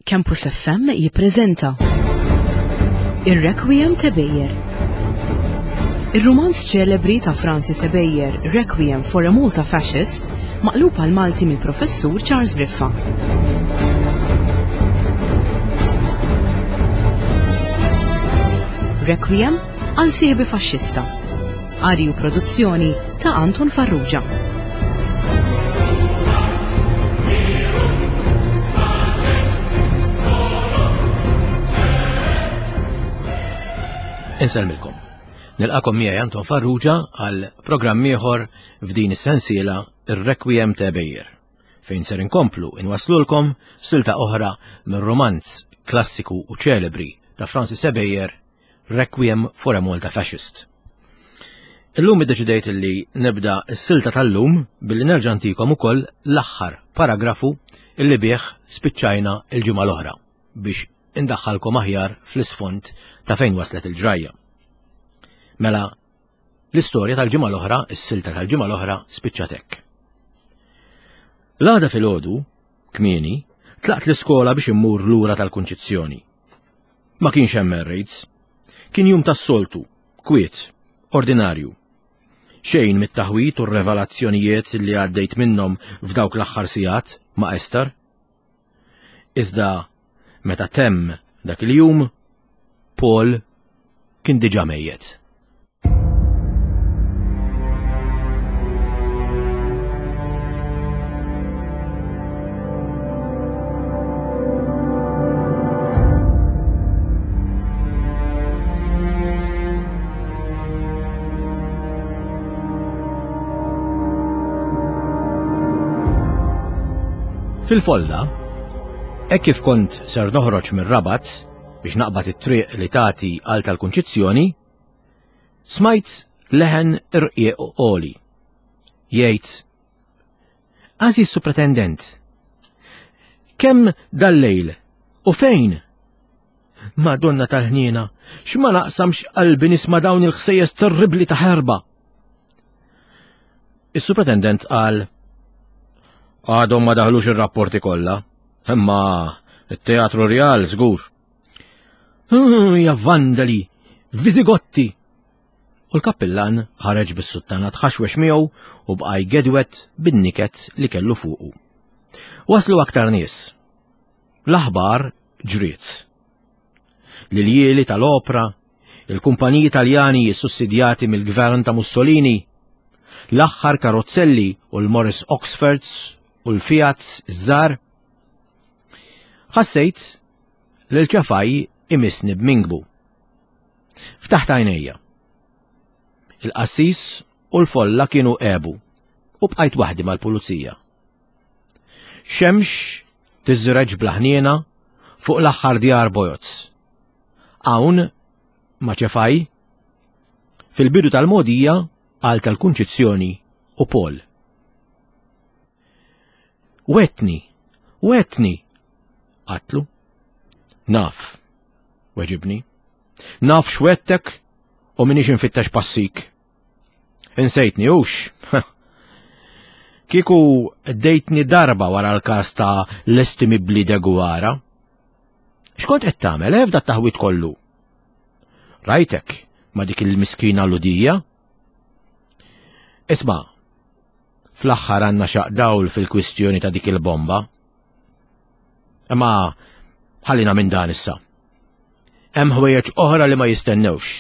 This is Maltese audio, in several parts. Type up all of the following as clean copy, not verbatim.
Campus FM jippreżenta Ir-Requiem ta' Bejjer. Ir-romanz ċelebri ta' Francis Bejjer, Requiem for a Malta Fascist, maqlub għal Malti mill-professur Charles Briffa. Requiem għal sieħbi faxxista. Arju produzzjoni ta' Anton Farrugia. Inselmilkom. Nilqakom miegħi Anton Farrugia għal programm ieħor f'din is-sensiela Ir-Requiem ta' Bejjer, fejn ser inkomplu inwaslulkom silta oħra mir-romanz klassiku u ċelebri ta' Francis Bejjer, Requiem for a Malta Fascist. Illum iddeċidejt li nibda s-silta tal-lum billi nerġa' ntikom ukoll l-aħħar paragrafu illi bih spiċċajna l-ġimgħa l-oħra biex indaħħalkom aħjar fl-isfond ta' fejn waslet il-ġrajja. Mela, l-istorja tal-ġimgħa l-oħra, is-silta tal-ġimgħa l-oħra spiċċat hekk. L-għada filgħodu, kmieni, tlaqt l-iskola biex immur lura tal-kunċizzjoni. Ma kienx hemm merrejds. Kien jum tas-soltu, kwiet, ordinarju. Xejn mit-taħwit u r-revelazzjonijiet li għaddejt minnhom f'dawk l-aħħar sigħat ma' Ester. Iżda meta temm dak il-jum, Paul kien diġà mejjed. Fil-folla, hekk kif kont ser noħroġ mir-Rabat biex naqbad it-triq li tagħti għal tal-kunċizzjoni, smajt leħen irqieq qoli. Jgħid: Ażiż Supretendent, kemm dal-lejl u fejn? Madonna tal-ħniena, x'ma naqsamx qalbi nisma' dawn il-ħsejjes terribbli ta' ħerba. Is-Supretendent qal: Għadhom ma daħlux ir-rapporti kollha, imma it-Teatru Real żgur. Ja vandali, Viżigotti! U l-kappillan ħareġ bis-suttana tħaxwex miegħu u bqa' jgedwet bin-niket li kellu fuqu. Waslu aktar nies. L-aħbar ġriet. L-iljieli tal-opra, il-kumpaniji Taljani sussidjati mill-gvern ta' Mussolini, l-aħħar karozzelli u l-Morris Oxfords u l-Fiat iż-żar. Ħassejt li l-ċafaj imisni b'mingbu. Ftaħt għajnejja. Il-qassis u l-folla kienu qebu u bqajt waħdi mal-pulizija. Xemx tiżreġ blaħniena fuq l-aħħar djar Bojoz. Hawn ma' ċafaj fil-bidu tal-modija għal tal-kunċizzjoni u Paul. Wetni, għatlu. Naf, weġibni. Naf xwettek u minix infittex passik. Insejtni ux. Kiku dejtni darba wara l-kas ta' l-estimibli Deguara. Xkont qed tagħmel f'da t-taħwit kollu? Rajtek ma dik il-miskina Ludija? Isma', fl-aħħar għandna xaqdawl fil-kwistjoni ta' dik il-bomba. Imma ħallina minn dan issa. Hemm ħwejjeġ oħra li ma jistennewx.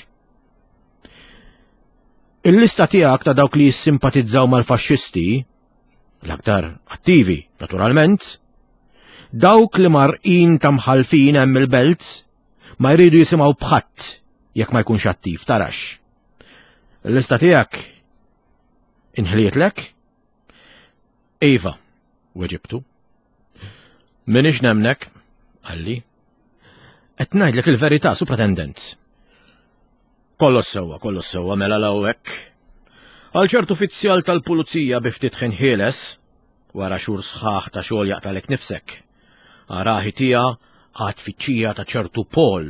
Il-lista tiegħek ta' dawk li jissimpatizzaw mal-faxxisti, l-aktar attivi, naturalment, dawk li marqin ta' mħalfin hemm il-belt ma jridu jisimgħu bħadd jekk ma jkunx attiv, tarax. Il-lista tiegħek inħlietlek? Iva, weġibtu. Minix nemnek, għalli. Qed ngħidlek il-verità, Supretendent. Kollox sewwa mela l-hawnhekk. Għal ċertu uffiċjal tal-pulizija bi ftit ħieles, wara xhur sħaħ ta' xogħol jaqtalek nifsek. Araħi tiegħa għad fiċċija ta' ċertu Paul.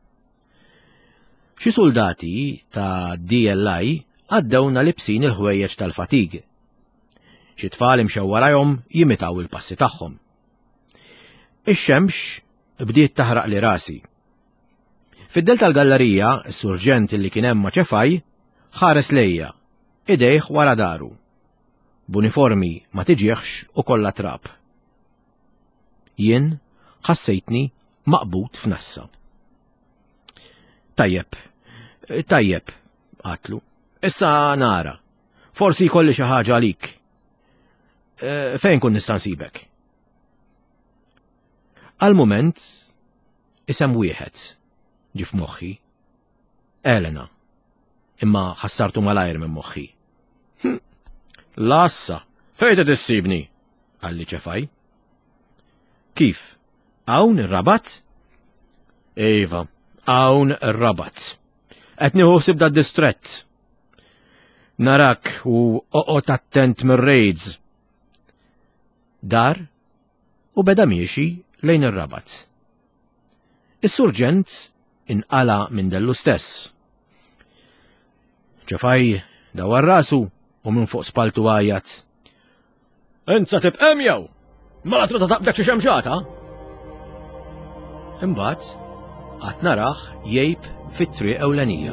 Xi soldati ta' DLI għaddewna libsin il-ħwejjeġ tal-fatig. Xi tfal imxew warahom jimitaw il-passi tagħhom. Ix-xemx bdiet taħraq li rasi. Fid-del tal-gallerija, s-surġent li kien hemm ma' ċefaj ħares lejja, idejh wara daru, b'uniformi ma tiġieħx u kollha trab. Jien ħassejtni maqbut f'nassa. Tajjeb, għatlu, issa nara, forsi jkolli xi ħaġa għalik. Fejn kun nista' nsibek? Għal-mument, isem wieħed ġi f'moħħi, Elena, imma ħassartu malajr minn moħħi. Lassa, fejn qed issibni? Għalli ċefaj. Kif? Hawn ir-Rabat? Iva, hawn ir-Rabat. Qed nieħu ħsieb dad-distrett. Narak u oqgħod attent mir-raids. Dar u beda miexi lejn ir-Rabat. Is-surġent inqala minn dellu stess. ċefaj dawar rasu u minn fuq spaltu għajat. Insa tibqem jew! Mala trota taqbdek xi xemxata? Imbagħad qatt naraħ jgħib fit-triq ewlenija.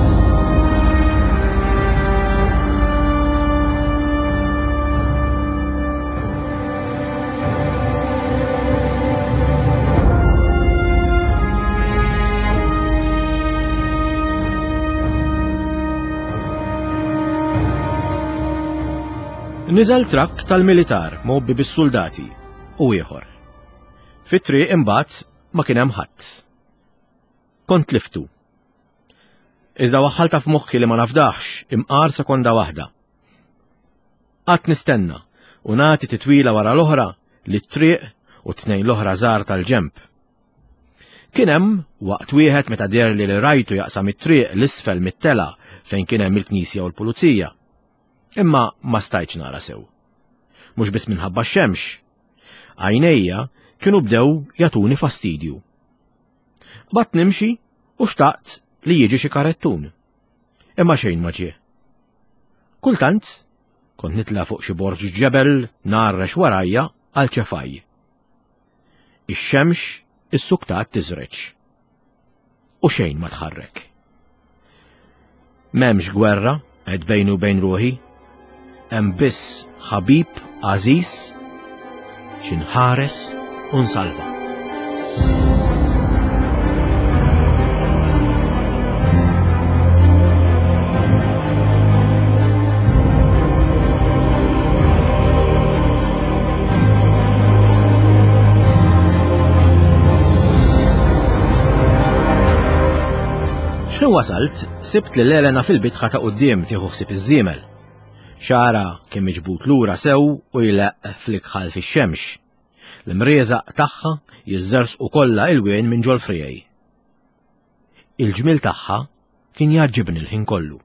Niżel trakk tal-militar mobbi bis-soldati u ieħor. Fit-triq imbagħad ma kien hemm ħadd. Kont liftu. Iżda waħħalta f'moħħi li ma nafdaħx imqar sekonda waħda. Qatt nistenna u nagħti titwila wara l-oħra lit-triq u tnejn l-oħra żgħar tal-ġenb. Kien hemm waqt wieħed meta derli li rajtu jaqsam it-triq l-isfel mit-tela fejn kien hemm il-Knisja u l-Pulizija. Imma ma stajtx nara sew. Mhux biss minħabba x-xemx. Għajnejja kienu bdew jagħtuni fastidju. Batt nimxi u xtaqt li jiġi xi karettun. Imma xejn ma ġie. Kultant kont nitla fuq xi borġ ġebel narrex warajja għal ċefaj. Ix-xemx is-suktat tiżreġ. U xejn ma tħarrek. M'hemmx gwerra qed bejni u bejn ruħi. Hemm biss ħabib għażiż x'inħares u nsalva. X'kien wasalt, sibt lil Elena fil-bitħa ta' quddiem tieħu ħsieb iż-żiemel. Xara kien miġbut lura sew u jleq fl-ikħal fix-xemx. L-imrieżaq tagħha jiżżersqu kollha il-wien minn ġol frijej. Il-ġmil tagħha kien jaġġibni l-ħin kollu.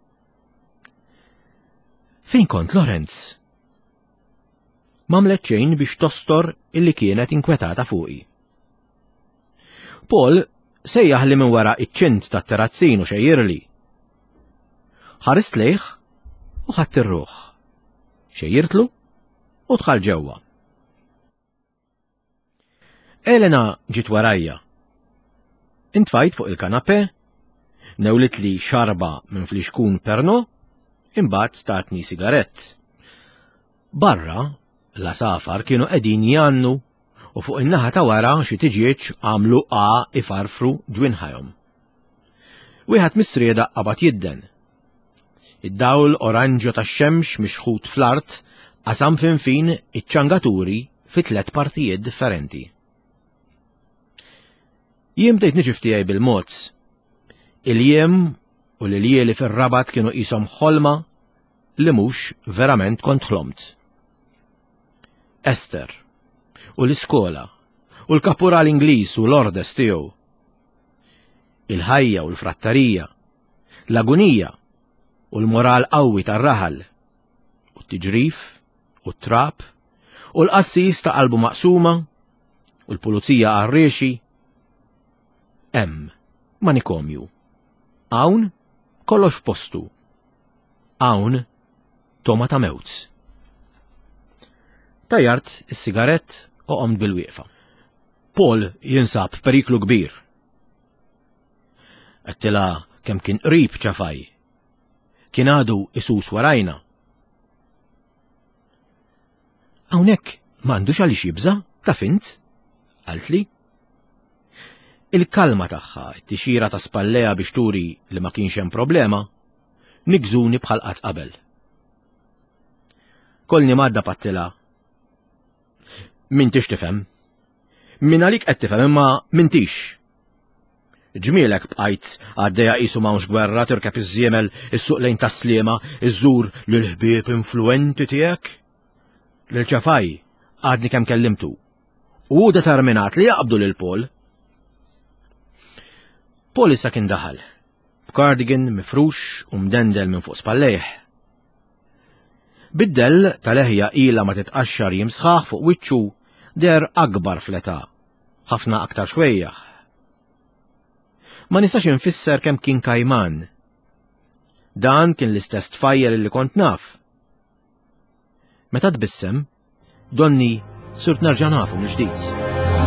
Fejn kont Lorenz? M'għamlet xejn biex tostor illi kienet inkwetata fuqi. Paul sejjaħ li minn wara iċ-ċint tat-terrazzin u xejjirli. Ħarist lejh u ħadt ir-ruħ. Xejjirtlu u dħal ġewwa. Elena ġiet warajja. Intfajt fuq il-kanapè, newlit li xarba minn fliexkun perno, imbagħad tatni sigarett. Barra la safar kienu qegħdin jannu u fuq in-naħa ta' wara xi tiġieġ għamlu ifarfru ġwinħajhom. Wieħed mis-srieda qabad jidden. Id-dawl oranġo tax-xemx mixħut fl-art qasam fin iċ-ċangaturi fi 3 partijiet differenti. Jiem bdejt niġi tiegħi bil-mod. Il-jiem u l-lieli fir-Rabat kienu qishom ħolma li mhux verament kont ħlomt. Esther u l-iskola u l-kapural Ingliż u l-ordes tiegħu. Il-ħajja u l-frattarija, l-agunija u l-moral qawwi tar-raħal, u t-tiġrif, u t-trab, u l-qassis ta' qalbu maqsuma, u l-pulizija għarriexi. Hemm manikomju. Hawn kollox postu. Hawn toma ta' mewt. Tajjart is-sigarett u qomt bil-wieqfa. Paul jinsab f'periklu kbir. Għattila kemm kien qrib ċafaj. Kien għadu isus warajna. Hawnhekk m'għandux għaliex jibża, taf int? Għaltli. Il-kalma tagħha, t-tixira ta' spalleja biex turi li ma kienx hemm problema, nigżuni bħal qatt qabel. Kolni madda pattila. Mintix tifhem. Min għalik qed tifhem imma mintix. Ġmielek bqajt għaddejja qisu m'hawnx gwerra tirkeb iż-żiemel is-suq lejn taslima, iżżur lil ħbieb influenti tiegħek. Lil ċafaj għadni kemm kellimtu. U determinat li jaqbdu lil Paul. Paul issa kien daħal, b'kardigan mifrux u mdendel minn fuq spallejh. Biddel tal-eħja ila ma titqaxxar jimsħaħ fuq wiċċu der akbar fl-età, ħafna aktar xwejjaħ. Ma nistax infisser kemm kien kajman. Dan kien l-istess tfajjel li kont naf. Meta tbissem, donni surt nerġa' nafu mill-ġdid.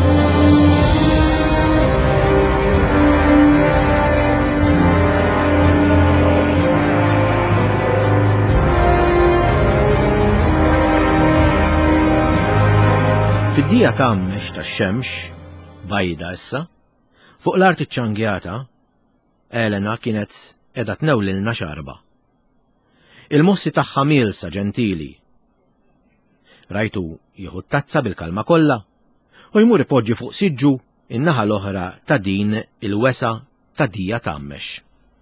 Fid-dija kammex tax-xemx, bajda issa, fuq l-art iċċangjata, Elena kienet qiegħda tnewlilna xarba. Il-mossi tagħha mielsa ġentili. Rajtu jieħu tazza bil-kalma kollha u jmur ipoġġi fuq siġġu in-naħa l-oħra ta' din il-wesa ta' dija tammex.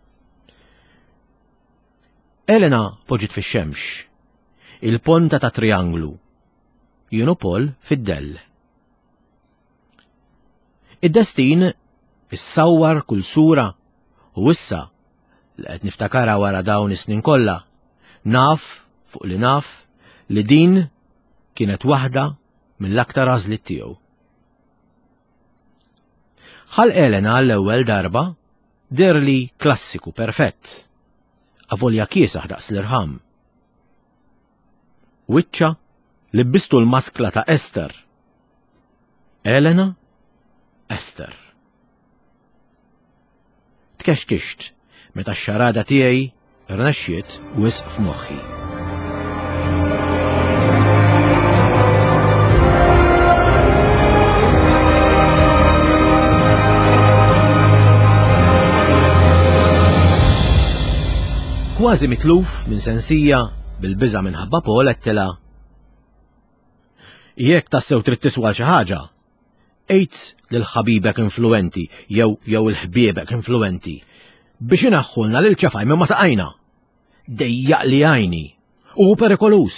Elena poġġit fix-xemx, il-ponta ta' trianglu, jien u Paul fid-dell. Id-destin issawwar kull sura u issa li qed niftakara wara dawn is-snin kollha, naf fuq li naf li din kienet waħda mill-aktar għażliet tiegħu. Ħal Elena l-ewwel darba derli klassiku perfett, avolja kiesaħ daqs l-irħam. Wiċċa libbistu l-maskla ta' Esther. Elena, Esther. Tkexkixt meta x-xarada tiegħi rnexxiet wisq f'moħħi. Kważi mitluf minn sensija bil-biża minħabba Paul għettila. Jekk tassew trid tiswa xi ħaġa, ejt lil ħabibek influenti jew il-ħbiebek influenti biex inaħħulna lil ċafaj minn ma saqajna. Dejjaq li għajni u perikolus.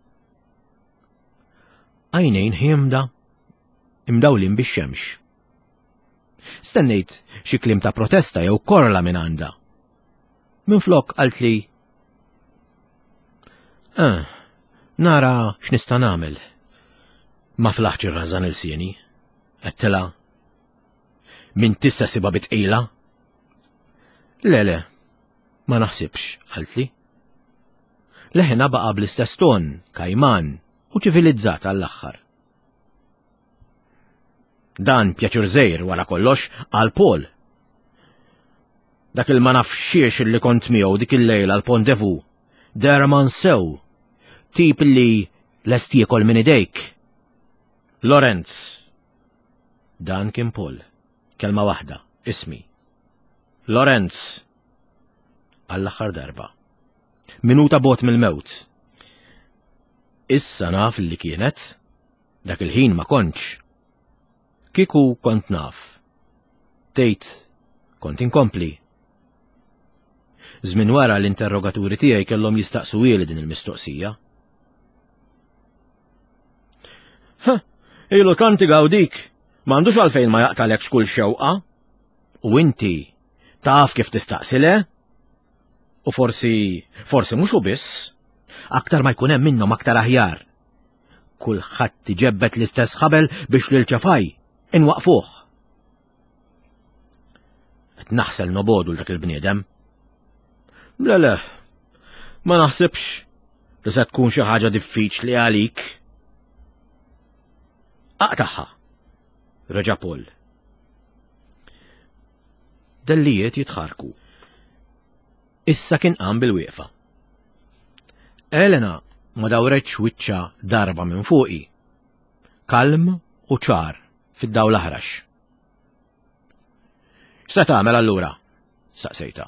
Għajnejn ħiemda imdawlin bix-xemx. Stennejt xi kliem ta' protesta jew korla minn għandha. Minflok qalt li nara x'nista' nagħmel. Ma flaħx irrażan il-sieni, għettela. Min tissa siba bitqila? Le, ma naħsibx, għaltli. Leħna baqa bl-istess ton, kajman u ċivilizzat għall-aħħar. Dan pjaċir żejr wara kollox għal Paul. Dak il-ma nafxiex li kont miegħu dik il-lejla l-pondevu, derman sew, tip li lest jiekol minn idejk. Lorenz. Dan kien Paul. Kelma waħda, ismi. Lorenz. Għall-aħħar darba. Minuta bot mill-mewt. Issa naf li kienet, dak il-ħin ma kontx. Kiku kont naf. Tejt, kont inkompli. Żmien wara l-interrogaturi tiegħi kellhom jistaqsu ili din il-mistoqsija. Ilu tanti gawdik, m'għandux għalfejn ma jaqtalek xkull xewqa. U inti taf kif tistaqsile? U forsi mhux u biss, aktar ma jkun hemm minnhom aktar aħjar. Kulħadd tiġebbet l-istess ħabel biex lil ċafaj inwaqfuh. Qed naħsel nobodu l dak il-bniedem. Le, ma naħsibx li se tkun xi ħaġa diffiċli għalik. Aqtaħħa. reġa' Paul. Dellijiet jitħarku. Issa kien qam bil-wieqfa. Elena ma dawretx wiċċa darba minn fuqi. Kalm u ċar fid-dawl aħrax. X'se tagħmel allura? Saqsejta.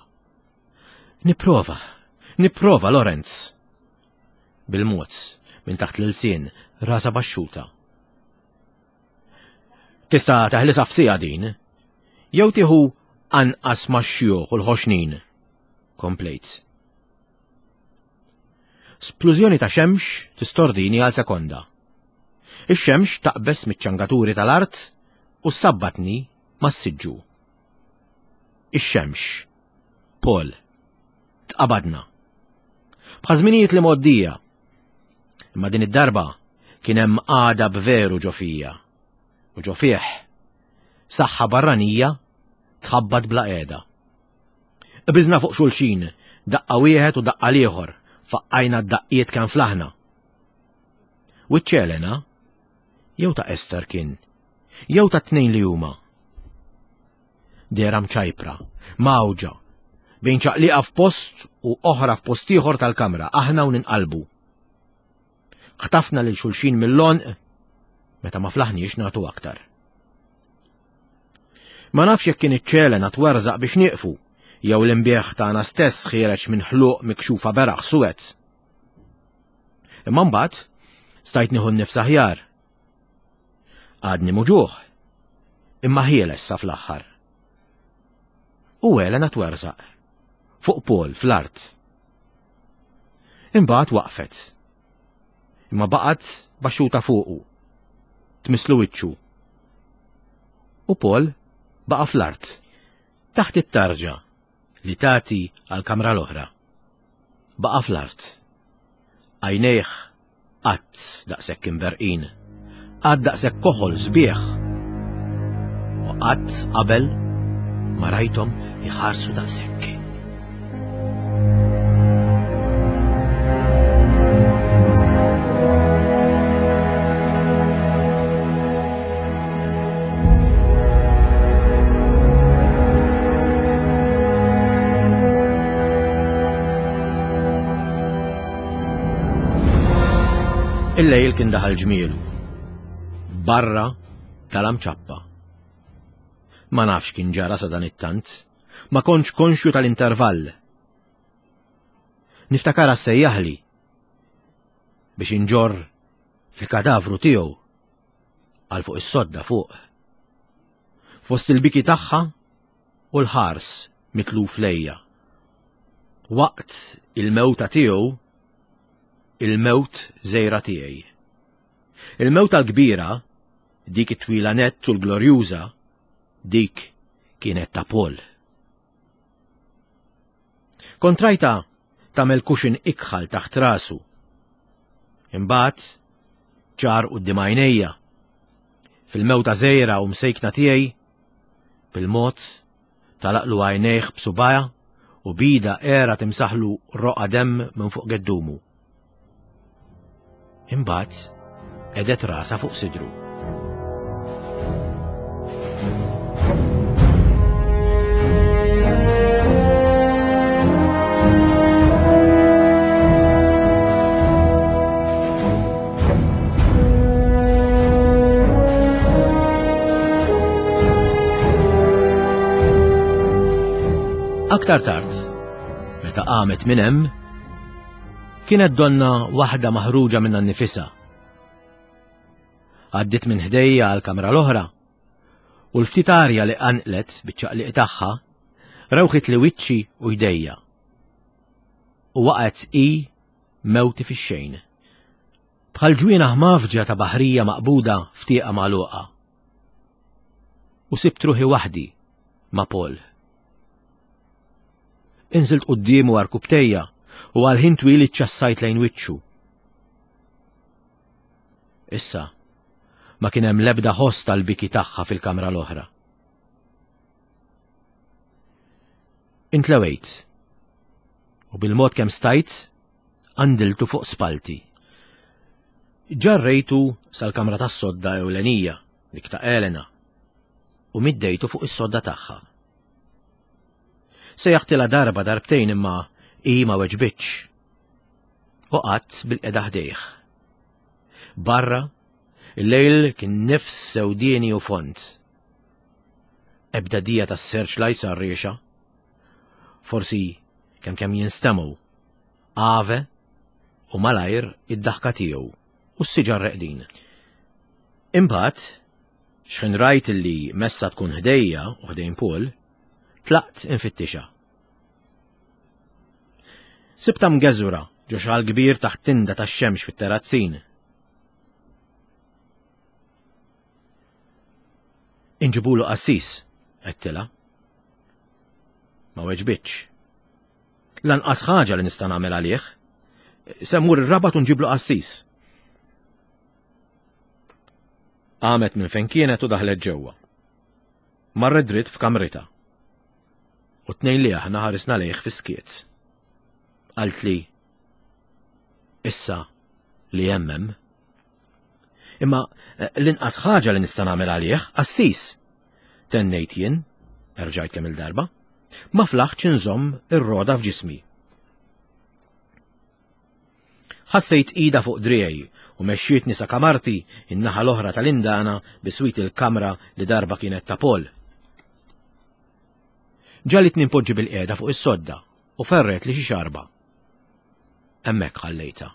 Nipprova Lorenz. Bil-mod minn taħt l-ilsien rasa baxxuta. Tista' teħlis f'sija din? Jew tieħu anqas max-xjuħ u l-ħoxnin. Komplejt. Splużjoni ta' xemx tistordini għal sekonda. Ix-xemx taqbes miċ-ċangaturi tal-art u sabbatni mas-siġġu. Ix-xemx. Paul. Tqabadna. B'ħażminijiet li moddija. Imma din id-darba kien hemm għada b'veru ġo fija. U ġo fih saħħa barranija tħabbad bla qiegħda. Biżna fuq xulxin, daqqa wieħed u daqqa l-ieħor, faqqajna d-daqqiet kan flaħna. Wiċċ Elena, jew ta' Ester kien, jew ta' tnejn li huma. Dera mċajpra, mawġa, bejn ċaqliqa f'post u oħra f'post ieħor tal-kamra, aħna u ninqalbu. Ħtafna lil xulxin mill-lonq, meta ma flaħniex nagħtu aktar. Ma nafx jekk kien iċ-Elena twerżaq biex nieqfu, jew l-imbieħ tagħna stess ħireġ minn ħluq mikxufa beraħ suwed. Imma mbagħad stajt nieħu nnifs aħjar. Għadni muġuħ, imma ħieles sa fl-aħħar. U Elena twerżaq fuq Paul fl-art. Imbagħad waqfet. Imma baqgħet baxxuta fuqu. Tmislu wiċċu. U Paul baqa' fl-art. Taħt it-tarġa li tagħti għall-kamra l-oħra. Baqa' fl-art. Għajnejh qatt daqshekk imberqin. Qatt daqshekk koħol sbieħ. U qatt qabel ma rajthom iħarsu daqshekk. Il-lejl kien daħal ġmielu. Barra tal-amċappa. Ma nafx kien ġara sa dan it-tant, ma kontx konxju tal-intervall. Niftakara sejjaħli biex inġor il-kadavru tiegħu għal fuq is-sodda fuq. Fost il-biki tagħha u l-ħars mitluf lejja. Waqt il-mewta tiegħu il-mewt żejra tiegħi. Il-mewta l-kbira, dik it-twila nett u l-glorjuża, dik kienet ta' Paul. Kontrajta tagħmel kuxin ikħal taħt rasu. Imbagħad ċar quddiem għajnejja. Fil-mewta żejra u msejkna tiegħi, bil-mod talaqlu għajnejh b'subaja u bida era timsaħlu roqa demm minn fuq geddumu. Imbagħad edet rasa fuq sidru. Aktar tard, meta qamet minn hemm, kienet donna waħda maħruġa minn nifisha. Għaddit minn ħdejja għal kamra l-oħra u l-ftit arja li qanqlet biċ-ċaqliq tagħha rawħit li wiċċi u jdejja. U waqgħet mewti fix-xejn. Bħal ġwiena ħmafġa ta' baħrija maqbuda ftieqa magħluqa. U sibt ruħi waħdi ma' Paul. Inżilt qudiemu għarkubtejja u għal-ħin twil iċċassajt lejn wiċċu. Issa, ma kien hemm l-ebda ħoss tal-biki tagħha fil-kamra l-oħra. Intlewejt, u bil-mod kemm stajt, għandiltu fuq spalti. Ġarrejtu sal-kamra tas-sodda ewlenija, dik ta' Elena, u middejtu fuq is-sodda tagħha. Sejjaħtilha darba darbtejn imma hi ma weġbitx. U qatt bil-qeda ħdejh. Barra, il-lejl kien nifs sewdieni u font. Ebda dija tas-searchlight sar-riexa. Forsi kemm jinstemaw Ave u malajr id-daħka tiegħu u s-siġar reqdin. Imbagħad, x'kien rajt illi messa tkun ħdejja u ħdejn Paul, tlaqt infittixa. Sibta mgeżura ġo xal kbir taħt tinda tax-xemx fit-terrazzin. Inġibulu qassis, għedtila. Ma weġbitx. Lanqas ħaġa li nista' nagħmel għalih. Semmur ir-rabat u nġiblu qassis. Qamet minn fejn kienet u daħlet ġewwa. Marret dritt f'kamrita. U tnejn li aħna ħarisna lejh fis-skiets. Qalt li issa li hemm. Imma l-inqas ħaġa li nista' nagħmel għalih qassis. Tennejt jien, erġajt kemm il-darba, ma flaħtx inżomm ir-roda f'ġismi. Ħassejt ida fuq driegħi u mexxietni sa kamarti in-naħa l-oħra tal-indana biswit il-kamra li darba kienet ta' Paul. Ġalitni npoġġi bil-qiegħda fuq is-sodda u ferret li xi xarba. Hemmhekk ħallejta.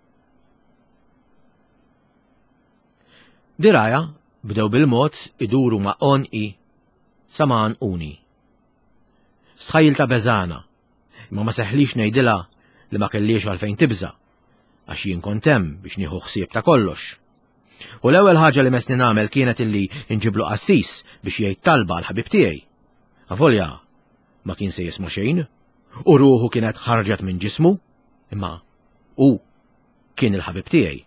Diraja bdew bil-mod iduru ma' onqi sa ma' nquni. Sħajilta beżana, imma ma seħħlix ngħidilha li ma kellix għalfejn tibża, għax jien kont hemm biex nieħu ħsieb ta' kollox. U l-ewwel ħaġa li mesni nagħmel kienet illi inġiblu qassis biex jgħid talba għal ħabib tiegħi. Avolja ma kien se jisma' xejn, u ruħu kienet ħarġet minn ġismu, imma hu kien il-ħabib tiegħi.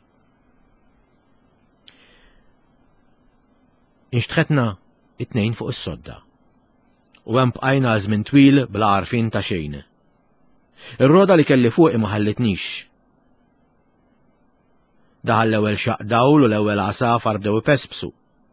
Inxtħetna it-tnejn fuq is-sodda. U hemm bqajna żmien twil bla għarfien ta' xejn. Ir-roda li kelli fuqi ma ħallitnix. Daħal l-ewwel xaq dawl u l-ewwel għasafar bdew ipespsu.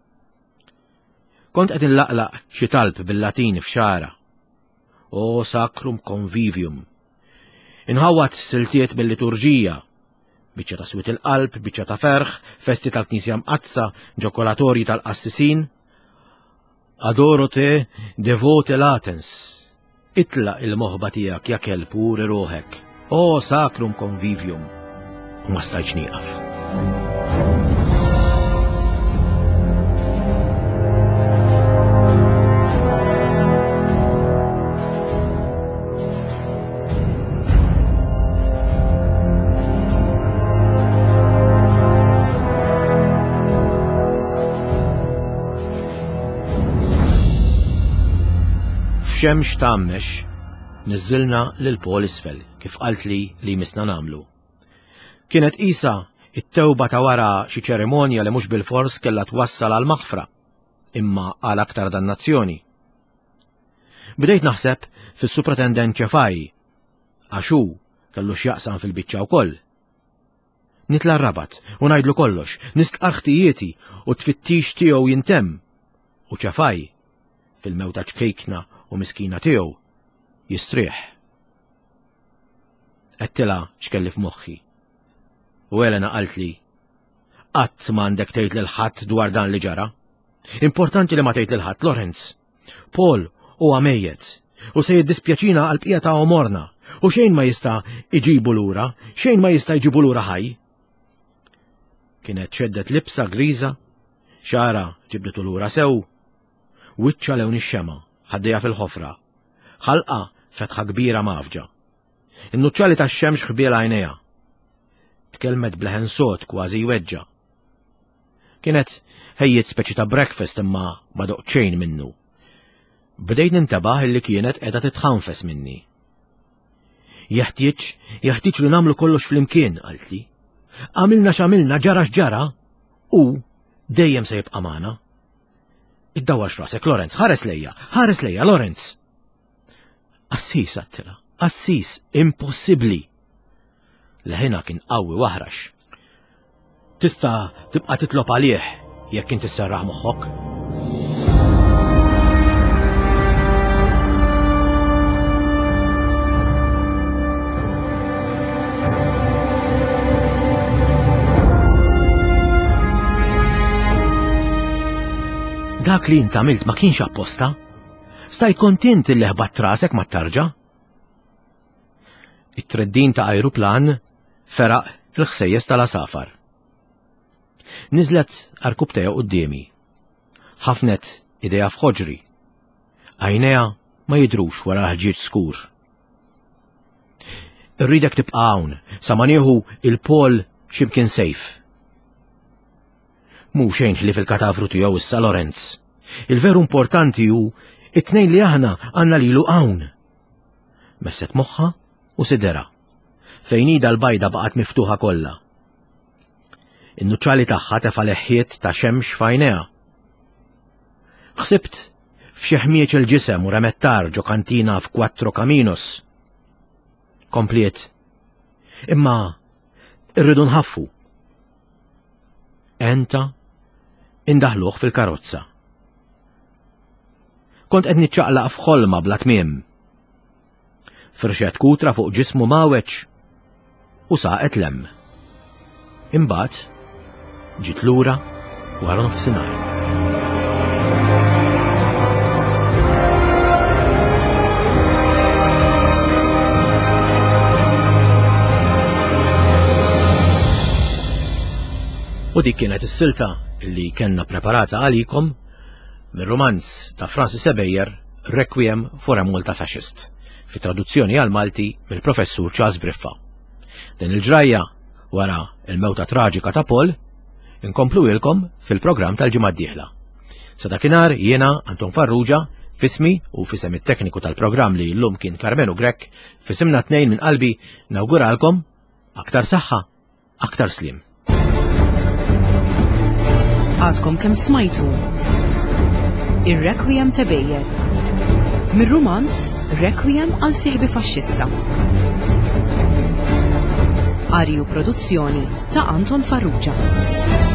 Kont qed inlaqlaq xi talb bil-Latin f'xara. O sacrum convivium. Inħawat siltiet bil-liturġija. Biċċa ta' swit il-qalb, biċċa ta' ferħ, festi tal-Knisja mqazza, ġokolatorji tal-qassisin. Adoro te, devote latens. Itla il-moħba tiegħek jakel puri ruħek. O sacrum convivium. U ma stajtx nieqaf. F'xemx tammex, niżilna lil Paul isfel, kif qalt li misna nagħmlu. Kienet qisha it-tewba ta' wara xi ċerimonja li mhux bil-fors kellha twassal għal maħfra, imma għal aktar dannazzjoni. Bdejt naħseb fis-supretendent Ċefaj, għax hu kellu x'jaqsam fil-biċċa wkoll. Nitla r-rabat u ngħidlu kollox, nistqar ħtijieti u tfittix tiegħu jintemm. U Ċefaj, fil-mewta ċkejkna u miskina tiegħu, jistrieħ. Qedtilha x'kelli f'moħħi. U Elena qalt li qatt m'għandek tgħid lil ħadd dwar dan li ġara. Importanti li ma tgħid lil ħadd, Lorenz. Paul huwa mejjed u se jiddispjaċina għal bqija ta' omorna u xejn ma jista' iġibu lura, xejn ma jista' jġibu lura ħaj. Kienet xeddet libsa griża, xara ġibditu lura sew, wiċċa lewn ix-xema ħaddejja fil-ħofra, ħalqa fetħa kbira mafġa. In-nuċċali tax-xemx ħbiel għajnejha. Tkellmet bleħen sod kważi jweġġa. Kienet ħejjiet speċi ta' breakfast imma ma doqt xejn minnu. Bdejt nintabaħ illi kienet qiegħda titħanfes minni. Jeħtieġ li nagħmlu kollox flimkien, qalt li. Għamilna x'għamilna, ġara x'ġara, u dejjem se jibqa' magħna. Iddawax rasek, Lorenz, ħares lejja, Lorenz. Assis, għattila, assis, impossibli. Leħina kien qawwi waħrax. Tista' tibqa' titlob għalih jekk inti serraħ moħħok. dak li inti għamilt ma kienx apposta? Staj kontent li ħbatt rasek ma tarġa? It-treddin ta' ajruplan feraq il-ħsejjes tal-asafar. Nizlet arkub teja qudiemi. Ħafnet ideja f'ħoġri. Għajneja ma jidrux wara ħġiġ skur. Irridek tibqa' hawn sa ma nieħu il-Pol x'imkien sejf. Mhu xejn ħli fil-katavru tiegħu issa Lorenz. Il-veru importanti hu it-tnejn li aħna għandna lilu hawn. Messet moħħa u sidera, fejn ida l-bajda baqgħet miftuħa kollha. In-nuċċali tagħha tefa' leħħiet ta' xemx f'għajnejha. Ħsibt f'xi ħmieġ il-ġisem u remettar ġo kantina f'Quattro Caminos. Kompliet. Imma irridu nħaffu. Enta indaħluh fil-karozza. Kont qed niċċaqlaq f'ħolma bla tmiem. Firxet kutra fuq ġismu maweċ u saqet lem. Imbagħad ġiet lura wara nofsinhar. U dik kienet is-silta li kellna preparata għalikom mir-romanz ta' Francis Sebejer Requiem for a Malta Fascist, fi traduzzjoni għal Malti mill-professur Charles Briffa. Din il-ġrajja wara il-mewta traġika ta' Paul inkomplu ilkom fil-programm tal-ġimgħa d-dieħla. Sa dakinhar jiena Anton Farrugia fismi u fisem it-tekniku tal-programm li llum kien Carmenu Grek, fisimna tnejn minn qalbi nawguralkom aktar saħħa, aktar slim. Għadkom kemm smajtu ir-Requiem ta' Bejjer mir-romanz Requiem għal sieħbi faxxista. Arju produzzjoni ta' Anton Farrugia.